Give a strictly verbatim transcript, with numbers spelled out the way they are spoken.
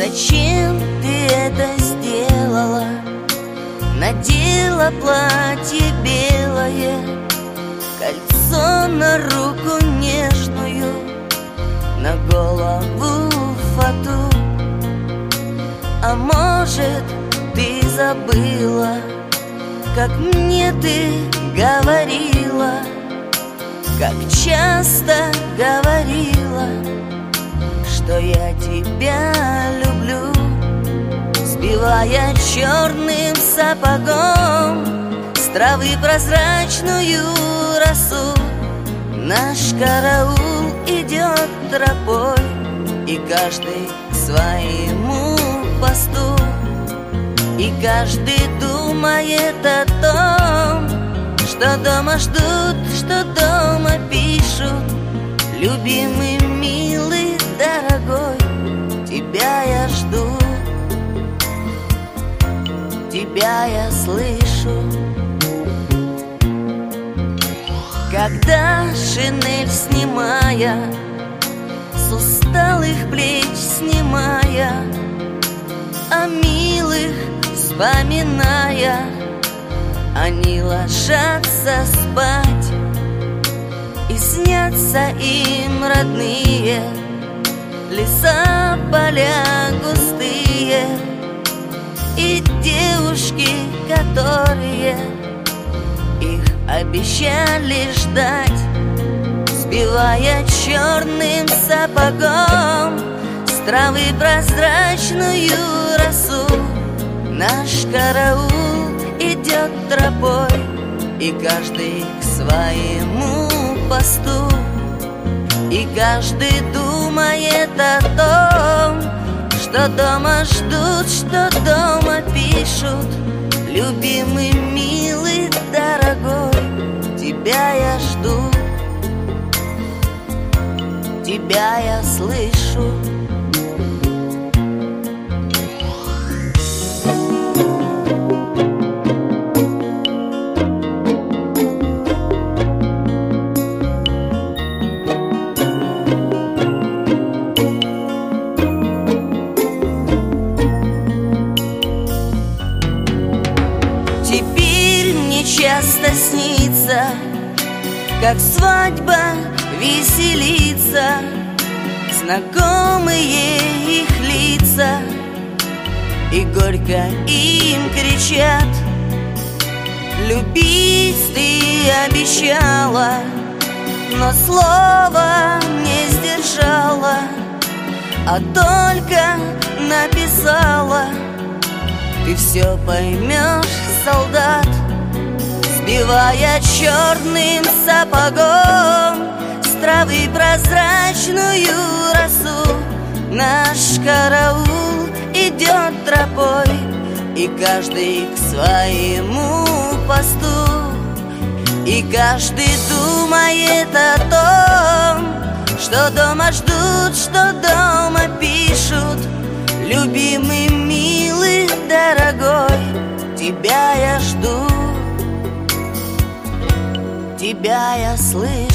Зачем ты это сделала? Надела платье белое, кольцо на руку нежную, на голову фату. А может, ты забыла, как мне ты говорила, как часто говорила, что я тебя люблю. Сбивая черным сапогом с травы прозрачную росу, наш караул идет тропой, и каждый к своему посту. И каждый думает о том, что дома ждут, что дома пишут. Любимый, милый, дорогой, тебя я жду, тебя я слышу. Когда шинель снимая, с усталых плеч снимая, о милых вспоминая, они ложатся спать, и снятся им родные леса, поля густые, и девушки, которые их обещали ждать. Сбивая черным сапогом с травы прозрачную росу, наш караул идет тропой, и каждый к своему посту. И каждый думает о том, что дома ждут, что дома пишут. Любимый, милый, дорогой, тебя я жду, тебя я слышу. Теперь мне часто снится, как свадьба веселится, знакомые их лица, и горько им кричат: любить ты обещала, но слова не сдержала, а только написала. Ты все поймешь, солдат. Сбивая черным сапогом с травы прозрачную росу, наш караул идет тропой, и каждый к своему посту. И каждый думает о том, что дома ждут, что дома пишут. Любимый, милый, дорогой, тебя я жду, тебя я слышу.